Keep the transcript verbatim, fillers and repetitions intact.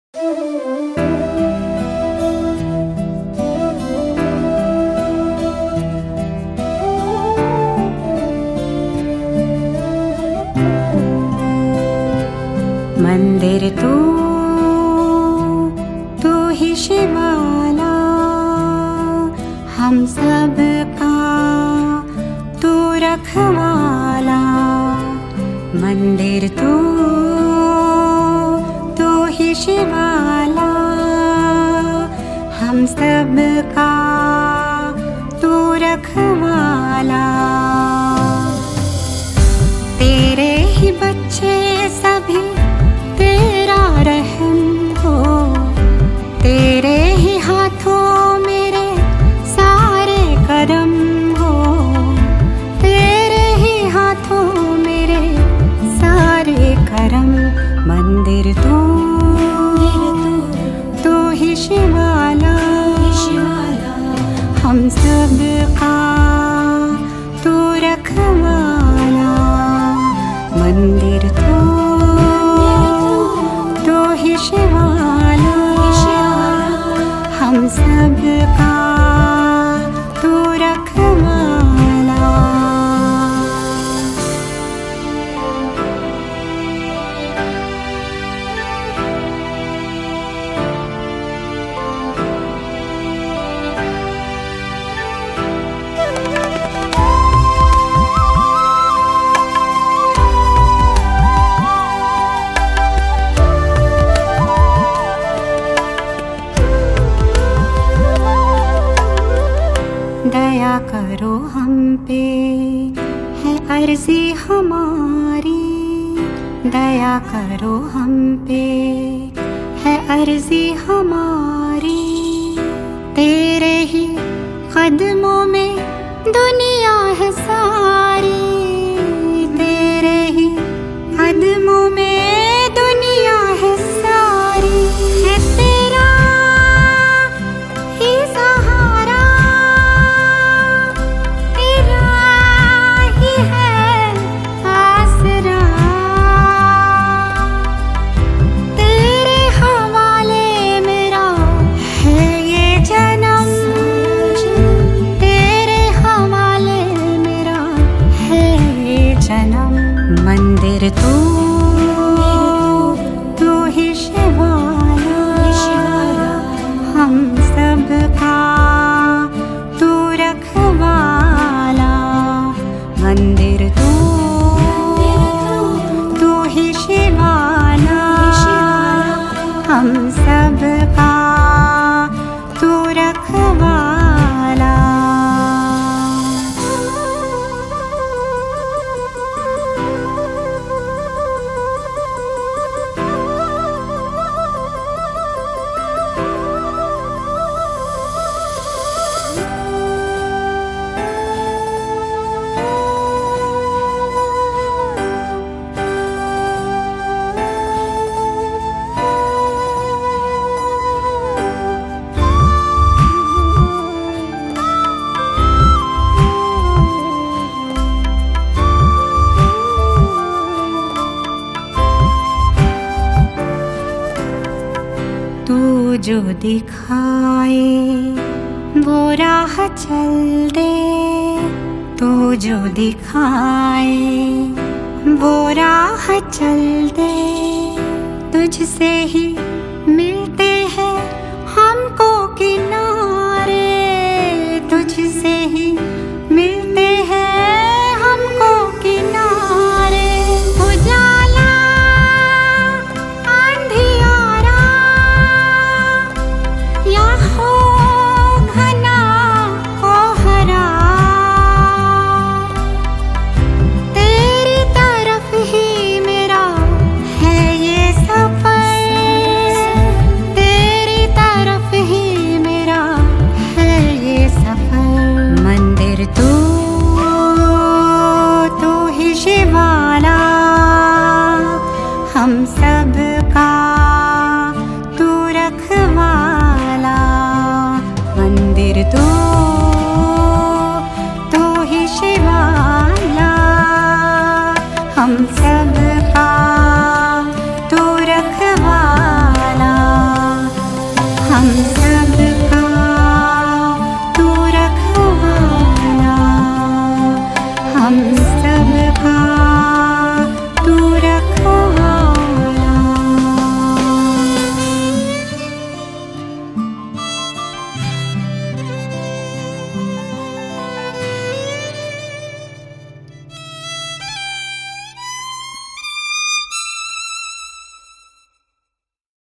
मंदिर तू तू ही शिवाला, हम सब का तू रखवाला। मंदिर तू तू ही शिवाला, हम सब का तू रखवाला। तेरे ही बच्चे सभी तेरा रहम हो, तेरे ही हाथों मेरे सारे करम हो, तेरे ही हाथों मेरे सारे करम। मंदिर तू तू ही शिवाला, हम सब का तू रखवाला। मंदिर तू तू ही शिवाला, हम सब का तू रखवाला। दया करो हम पे है अर्जी हमारी, दया करो हम पे है अर्जी हमारी। तेरे ही कदमों में दुनिया है सारी, तेरे ही कदमों में दुनिया है सारी। है तेरा ही सहारा, मंदिर तू तू ही शिवाला, हम सब का तू रखवाला। मंदिर तू तू ही शिवाला, हम सब का तू रखवाला। तू जो दिखाए वो राह चल दे, तू जो दिखाए वो राह चल दे। तुझसे ही